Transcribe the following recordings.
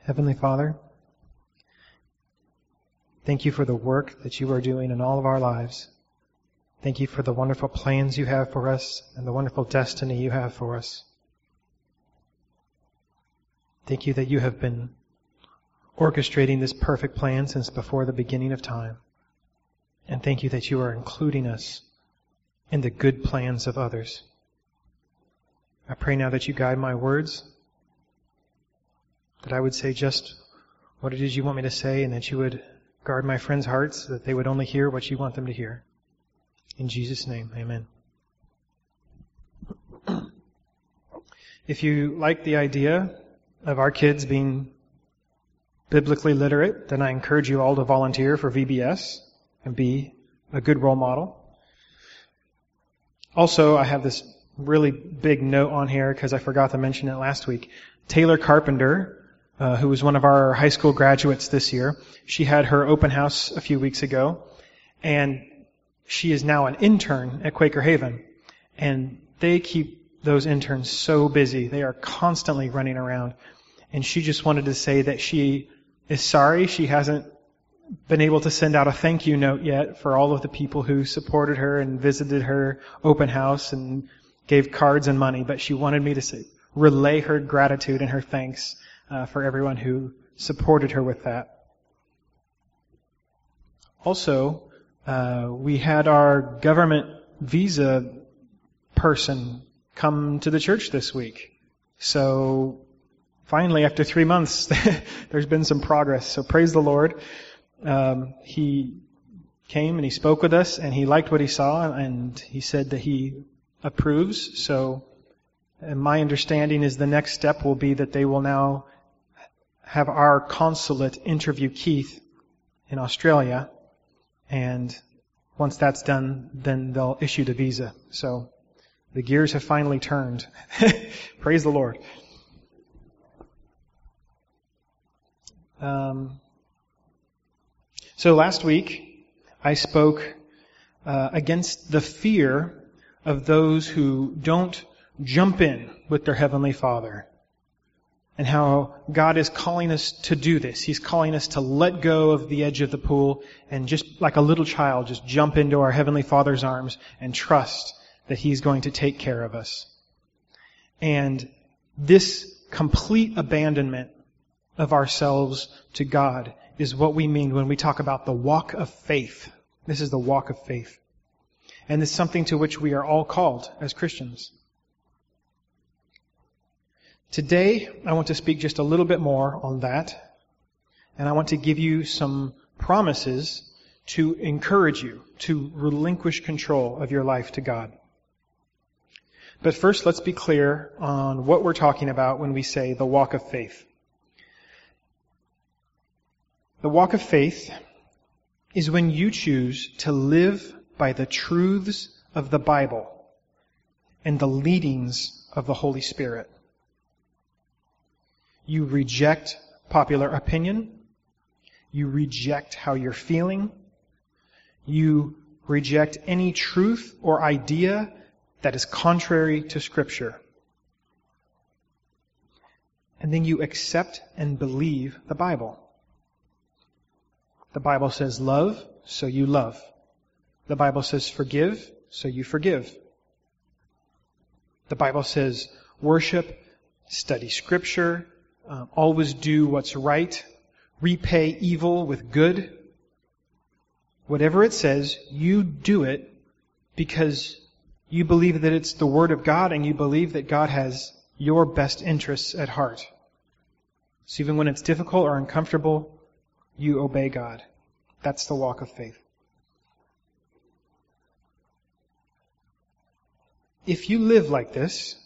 Heavenly Father, thank you for the work that you are doing in all of our lives. Thank you for the wonderful plans you have for us and the wonderful destiny you have for us. Thank you that you have been orchestrating this perfect plan since before the beginning of time. And thank you that you are including us in the good plans of others. I pray now that you guide my words, that I would say just what it is you want me to say, and that you would guard my friends' hearts, that they would only hear what you want them to hear. In Jesus' name, amen. If you like the idea of our kids being biblically literate, then I encourage you all to volunteer for VBS and be a good role model. Also, I have this really big note on here because I forgot to mention it last week. Taylor Carpenter, who was one of our high school graduates this year, she had her open house a few weeks ago, and she is now an intern at Quaker Haven. And they keep those interns so busy. They are constantly running around. And she just wanted to say that she is sorry she hasn't been able to send out a thank you note yet for all of the people who supported her and visited her open house and gave cards and money. But she wanted me to relay her gratitude and her thanks for everyone who supported her with that. Also, we had our government visa person come to the church this week. So finally, after 3 months, there's been some progress. So praise the Lord. He came and he spoke with us and he liked what he saw and he said that he approves. So my understanding is the next step will be that they will now have our consulate interview Keith in Australia. And once that's done, then they'll issue the visa. So the gears have finally turned. Praise the Lord. So last week, I spoke against the fear of those who don't jump in with their Heavenly Father, and how God is calling us to do this. He's calling us to let go of the edge of the pool and just like a little child, just jump into our Heavenly Father's arms and trust that He's going to take care of us. And this complete abandonment of ourselves to God is what we mean when we talk about the walk of faith. This is the walk of faith. And it's something to which we are all called as Christians. Today, I want to speak just a little bit more on that. And I want to give you some promises to encourage you to relinquish control of your life to God. But first, let's be clear on what we're talking about when we say the walk of faith. The walk of faith is when you choose to live by the truths of the Bible and the leadings of the Holy Spirit. You reject popular opinion. You reject how you're feeling. You reject any truth or idea that is contrary to Scripture. And then you accept and believe the Bible. The Bible says love, so you love. The Bible says forgive, so you forgive. The Bible says worship, study Scripture, always do what's right, repay evil with good. Whatever it says, you do it because you believe that it's the Word of God and you believe that God has your best interests at heart. So even when it's difficult or uncomfortable, you obey God. That's the walk of faith. If you live like this,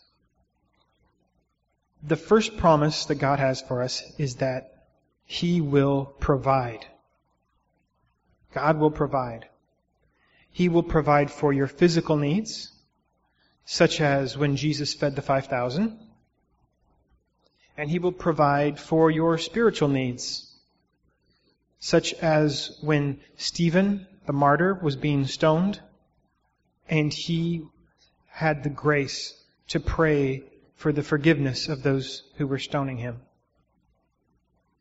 the first promise that God has for us is that He will provide. God will provide. He will provide for your physical needs, such as when Jesus fed the 5,000. And He will provide for your spiritual needs, such as when Stephen, the martyr, was being stoned, and he had the grace to pray for the forgiveness of those who were stoning him.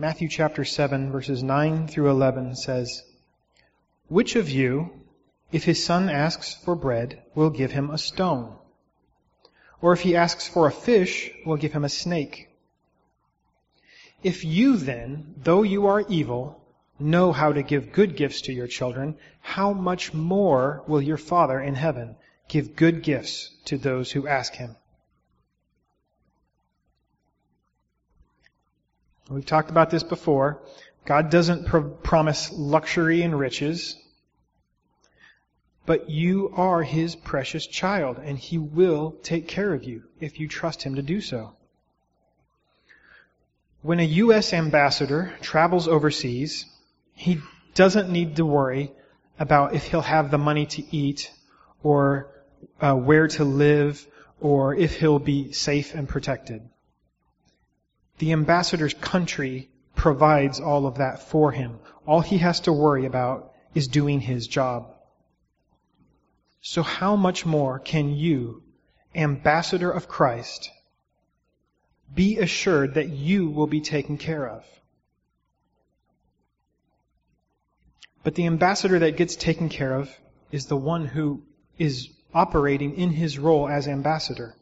Matthew chapter 7, verses 9 through 11 says, "Which of you, if his son asks for bread, will give him a stone? Or if he asks for a fish, will give him a snake? If you then, though you are evil, know how to give good gifts to your children, how much more will your Father in heaven give good gifts to those who ask him?" We've talked about this before. God doesn't promise luxury and riches, but you are His precious child, and He will take care of you if you trust Him to do so. When a U.S. ambassador travels overseas, he doesn't need to worry about if he'll have the money to eat, or where to live, or if he'll be safe and protected. The ambassador's country provides all of that for him. All he has to worry about is doing his job. So how much more can you, ambassador of Christ, be assured that you will be taken care of? But the ambassador that gets taken care of is the one who is operating in his role as ambassador.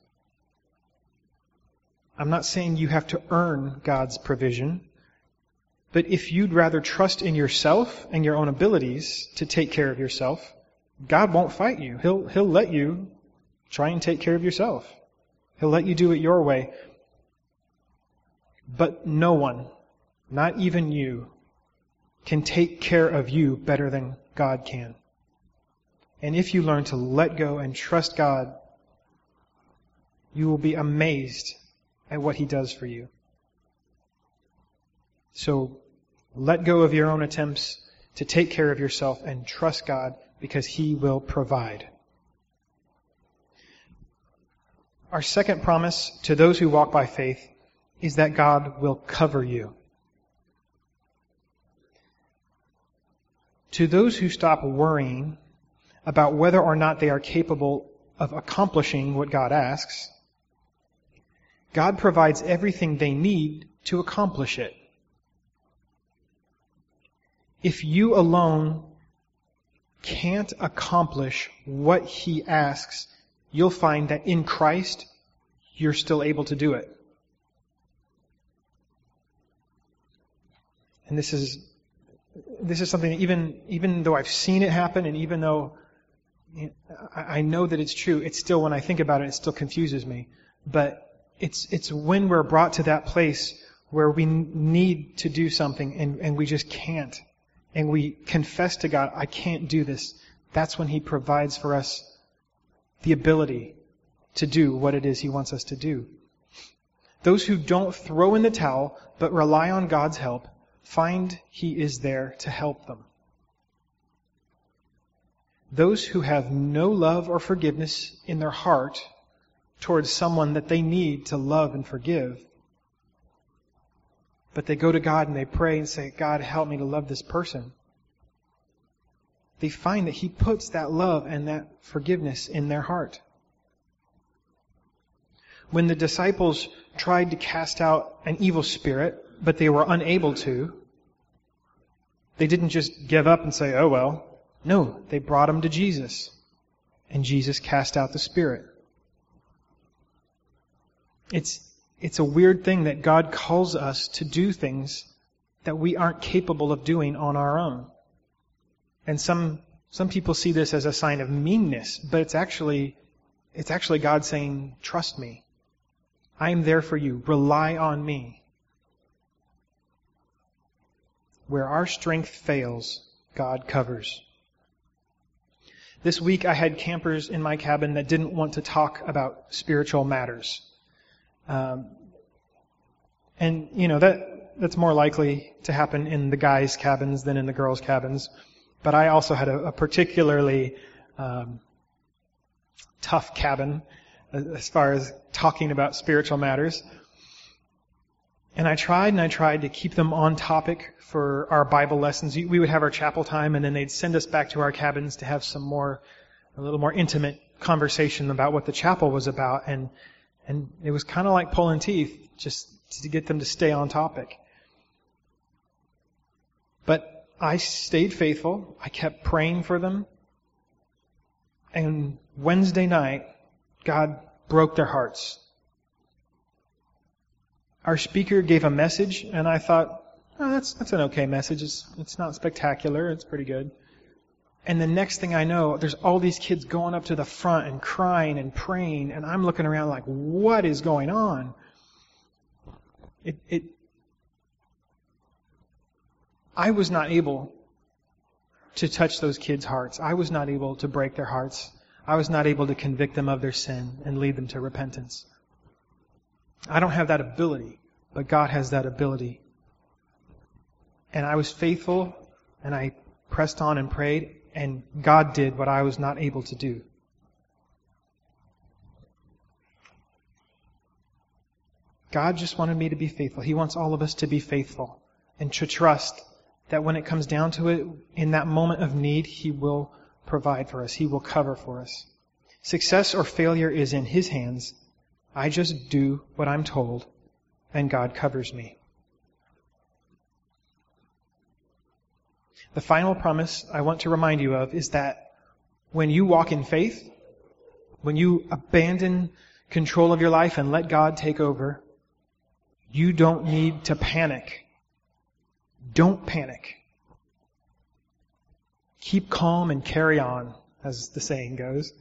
I'm not saying you have to earn God's provision, but if you'd rather trust in yourself and your own abilities to take care of yourself, God won't fight you. He'll let you try and take care of yourself. He'll let you do it your way. But no one, not even you, can take care of you better than God can. And if you learn to let go and trust God, you will be amazed at what He does for you. So let go of your own attempts to take care of yourself and trust God, because He will provide. Our second promise to those who walk by faith is that God will cover you. To those who stop worrying about whether or not they are capable of accomplishing what God asks, God provides everything they need to accomplish it. If you alone can't accomplish what He asks, you'll find that in Christ, you're still able to do it. And this is something that even though I've seen it happen, and even though I know that it's true, it's still, when I think about it, it still confuses me. But it's when we're brought to that place where we need to do something and we just can't. And we confess to God, I can't do this. That's when He provides for us the ability to do what it is He wants us to do. Those who don't throw in the towel, but rely on God's help, find He is there to help them. Those who have no love or forgiveness in their heart towards someone that they need to love and forgive, but they go to God and they pray and say, God, help me to love this person, they find that He puts that love and that forgiveness in their heart. When the disciples tried to cast out an evil spirit, but they were unable to, they didn't just give up and say, oh well. No, they brought him to Jesus, and Jesus cast out the spirit. It's a weird thing that God calls us to do things that we aren't capable of doing on our own. And some people see this as a sign of meanness, but it's actually God saying, trust me. I am there for you. Rely on me. Where our strength fails, God covers. This week I had campers in my cabin that didn't want to talk about spiritual matters. And that's more likely to happen in the guys' cabins than in the girls' cabins. But I also had a particularly tough cabin as far as talking about spiritual matters. And I tried to keep them on topic for our Bible lessons. We would have our chapel time, and then they'd send us back to our cabins to have a little more intimate conversation about what the chapel was about. And it was kind of like pulling teeth just to get them to stay on topic. But I stayed faithful. I kept praying for them. And Wednesday night, God broke their hearts. Our speaker gave a message, and I thought, oh, that's an okay message. It's not spectacular. It's pretty good. And the next thing I know, there's all these kids going up to the front and crying and praying, and I'm looking around like, what is going on? I was not able to touch those kids' hearts. I was not able to break their hearts. I was not able to convict them of their sin and lead them to repentance. I don't have that ability, but God has that ability. And I was faithful, and I pressed on and prayed, and God did what I was not able to do. God just wanted me to be faithful. He wants all of us to be faithful and to trust that when it comes down to it, in that moment of need, He will provide for us. He will cover for us. Success or failure is in His hands. I just do what I'm told, and God covers me. The final promise I want to remind you of is that when you walk in faith, when you abandon control of your life and let God take over, you don't need to panic. Don't panic. Keep calm and carry on, as the saying goes.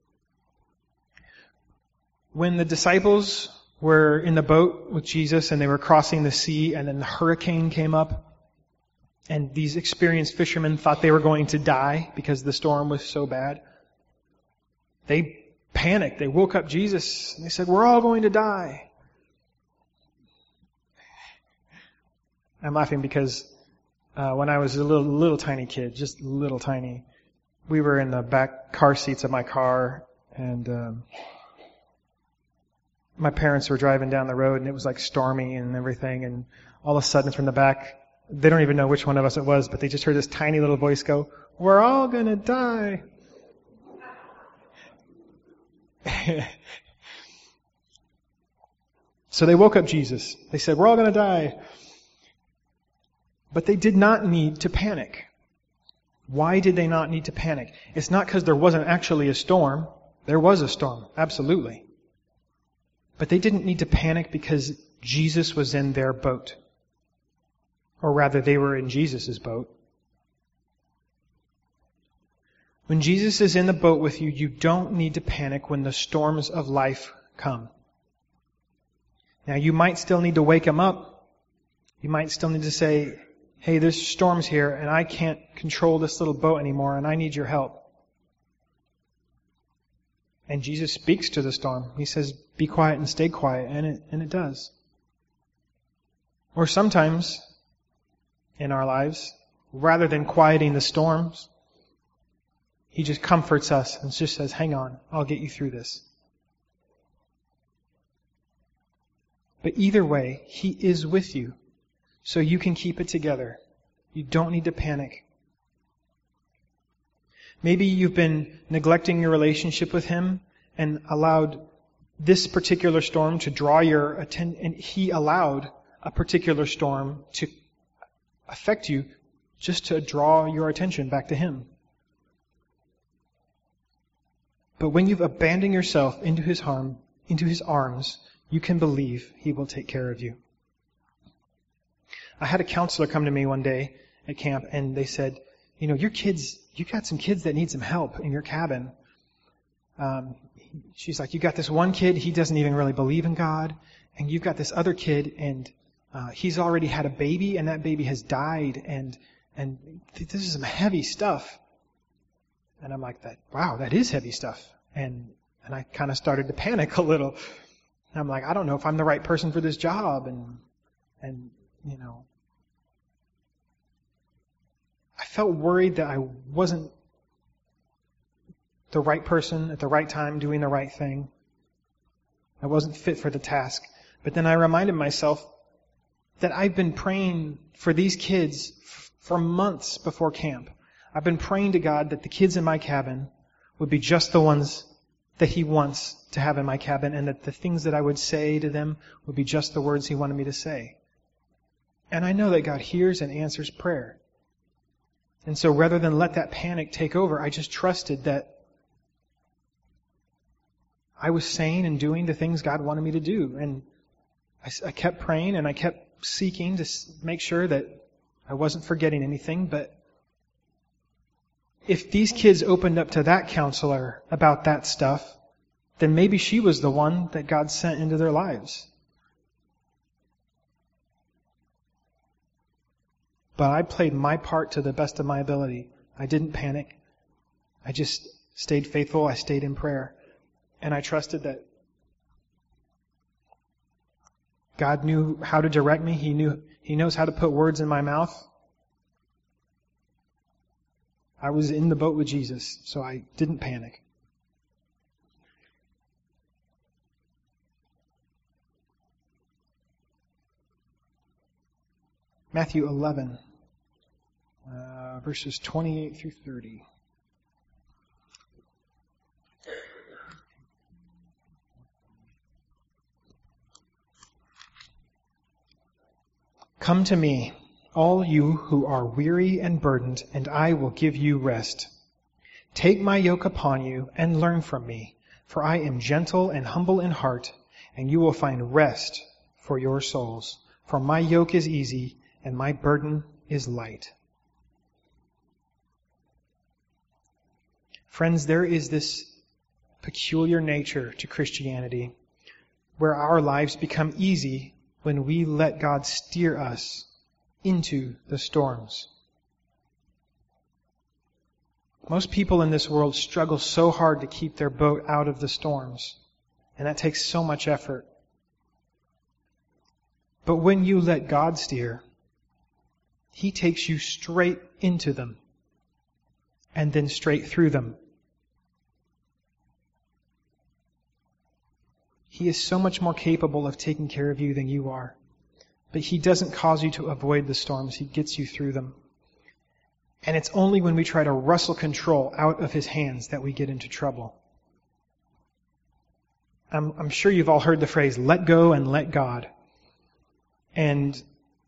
When the disciples were in the boat with Jesus and they were crossing the sea, and then the hurricane came up, and these experienced fishermen thought they were going to die because the storm was so bad, they panicked. They woke up Jesus and they said, "We're all going to die." I'm laughing because when I was a little tiny kid, just little tiny, we were in the back car seats of my car, and my parents were driving down the road, and it was like stormy and everything, and all of a sudden from the back, they don't even know which one of us it was, but they just heard this tiny little voice go, "We're all gonna die." So they woke up Jesus. They said, "We're all gonna die." But they did not need to panic. Why did they not need to panic? It's not because there wasn't actually a storm. There was a storm, absolutely. But they didn't need to panic because Jesus was in their boat. Or rather, they were in Jesus' boat. When Jesus is in the boat with you, you don't need to panic when the storms of life come. Now, you might still need to wake him up. You might still need to say, "Hey, there's storms here, and I can't control this little boat anymore, and I need your help." And Jesus speaks to the storm. He says, "Be quiet and stay quiet," and it does. Or sometimes, in our lives, rather than quieting the storms, He just comforts us and just says, "Hang on, I'll get you through this." But either way, He is with you, so you can keep it together. You don't need to panic. Maybe you've been neglecting your relationship with Him and allowed this particular storm to draw your attention, and He allowed a particular storm to affect you just to draw your attention back to Him. But when you've abandoned yourself into His arms, you can believe He will take care of you. I had a counselor come to me one day at camp, and they said, "You've got some kids that need some help in your cabin." She's like, "You got this one kid, he doesn't even really believe in God, and you've got this other kid, and he's already had a baby, and that baby has died, and this is some heavy stuff." And I'm like, "Wow, that is heavy stuff." And I kind of started to panic a little. And I'm like, I don't know if I'm the right person for this job, and I felt worried that I wasn't the right person at the right time doing the right thing. I wasn't fit for the task. But then I reminded myself that I've been praying for these kids for months before camp. I've been praying to God that the kids in my cabin would be just the ones that He wants to have in my cabin, and that the things that I would say to them would be just the words He wanted me to say. And I know that God hears and answers prayer. And so rather than let that panic take over, I just trusted that I was sane and doing the things God wanted me to do. And I kept praying and I kept seeking to make sure that I wasn't forgetting anything. But if these kids opened up to that counselor about that stuff, then maybe she was the one that God sent into their lives. But I played my part to the best of my ability. I didn't panic. I just stayed faithful. I stayed in prayer. And I trusted that God knew how to direct me. He knows how to put words in my mouth. I was in the boat with Jesus, so I didn't panic. Matthew 11, verses 28 through 30. Come to me, all you who are weary and burdened, and I will give you rest. Take my yoke upon you and learn from me, for I am gentle and humble in heart, and you will find rest for your souls. For my yoke is easy and my burden is light. Friends, there is this peculiar nature to Christianity where our lives become easy when we let God steer us into the storms. Most people in this world struggle so hard to keep their boat out of the storms, and that takes so much effort. But when you let God steer, He takes you straight into them and then straight through them. He is so much more capable of taking care of you than you are. But He doesn't cause you to avoid the storms. He gets you through them. And it's only when we try to wrestle control out of His hands that we get into trouble. I'm sure you've all heard the phrase, let go and let God. And,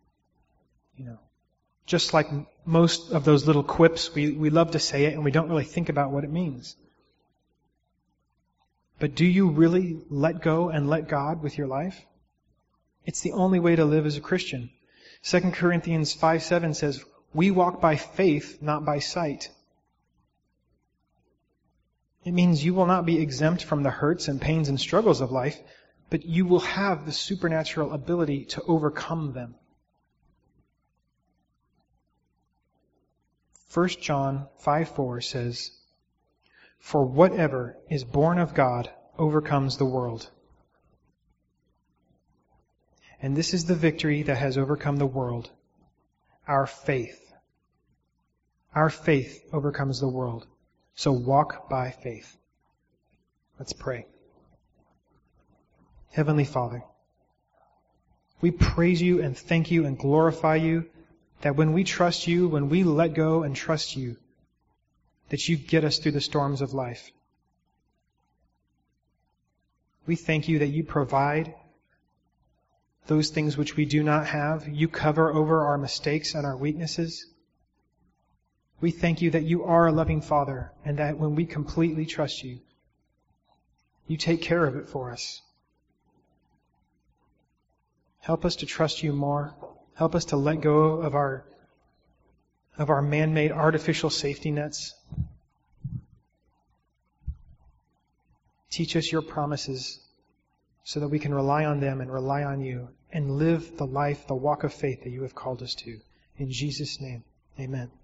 just like most of those little quips, we love to say it and we don't really think about what it means. But do you really let go and let God with your life? It's the only way to live as a Christian. 2 Corinthians 5:7 says, we walk by faith, not by sight. It means you will not be exempt from the hurts and pains and struggles of life, but you will have the supernatural ability to overcome them. 1 John 5:4 says, for whatever is born of God overcomes the world. And this is the victory that has overcome the world, our faith. Our faith overcomes the world. So walk by faith. Let's pray. Heavenly Father, we praise You and thank You and glorify You that when we trust You, when we let go and trust You, that You get us through the storms of life. We thank You that You provide those things which we do not have. You cover over our mistakes and our weaknesses. We thank You that You are a loving Father and that when we completely trust You, You take care of it for us. Help us to trust You more. Help us to let go of our man-made artificial safety nets. Teach us Your promises so that we can rely on them and rely on You and live the life, the walk of faith that You have called us to. In Jesus' name, amen.